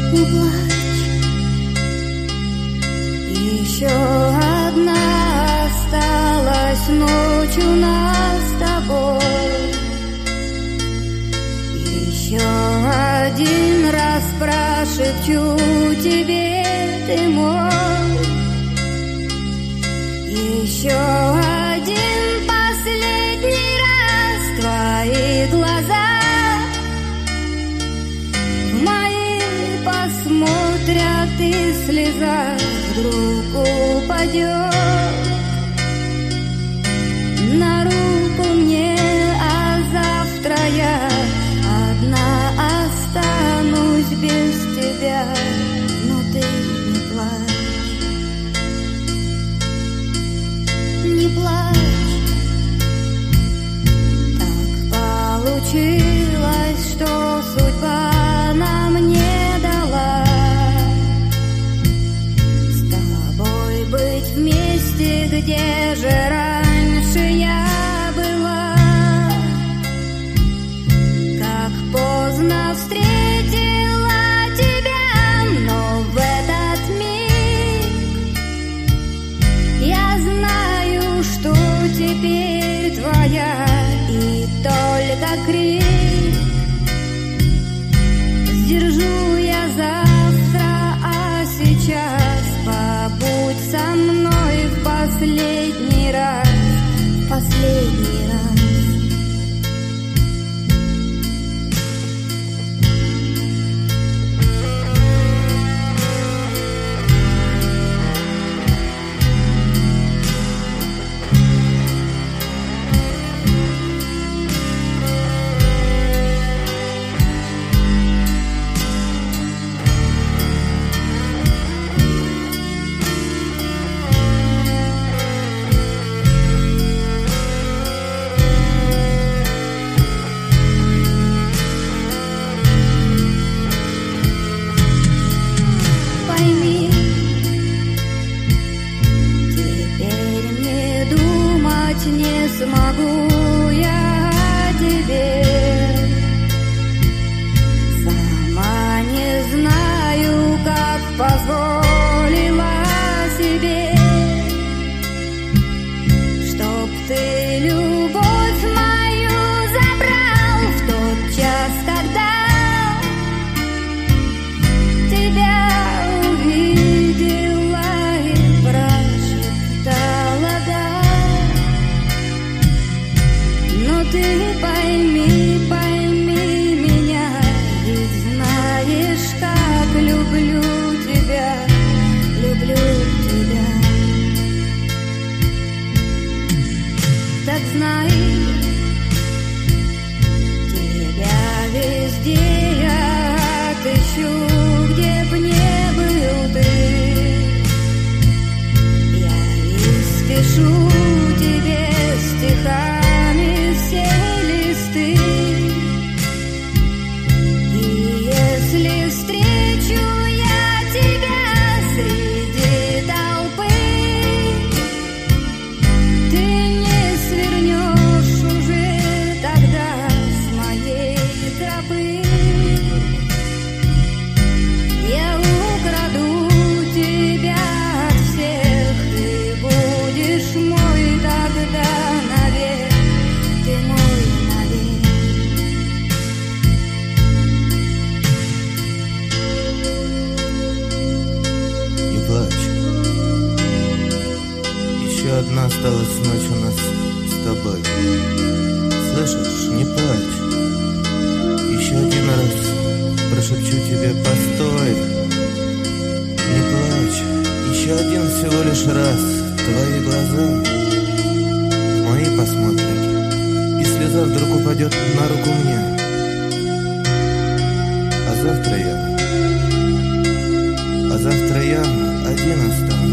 Не плачь. Еще одна осталась ночь у нас с тобой. Еще один раз прошепчу тебе, ты мой. Еще один последний раз твои глаза в мои посмотрят, и слеза вдруг упадет на руку мне, а завтра я одна останусь без тебя. Но ты не плачь, не плачь. Так получилось, что судьба нам не дала с тобой быть вместе, где же раньше я была. Как поздно встретила тебя, но в этот миг я знаю, что теперь твоя, и только крик сдержу я завтра, а сейчас побудь со мной в последний раз, в последний раз. Не смогу я о тебе, сама не знаю, как позволила себе, чтоб ты любовь мою забрал в тот час, когда тебя увидела и прошептала «да». Но ты пойми, пойми меня, ведь знаешь, как люблю тебя, люблю тебя. Так знай, тебя везде я отыщу, где б не был ты. Я испишу тебе стихами все листы, и если встречу я тебя среди толпы, ты не свернешь уже тогда с моей тропы. Я украду тебя от всех, ты будешь мой тогда навек. Ты мой навек. Не плачь. Еще одна осталась ночь у нас с тобой. Слышишь, не плачь. Еще один раз прошепчу тебе «постой». Не плачь. Еще один всего лишь раз твои глаза в мои посмотрят, и слеза вдруг упадет на руку мне. А завтра я один останусь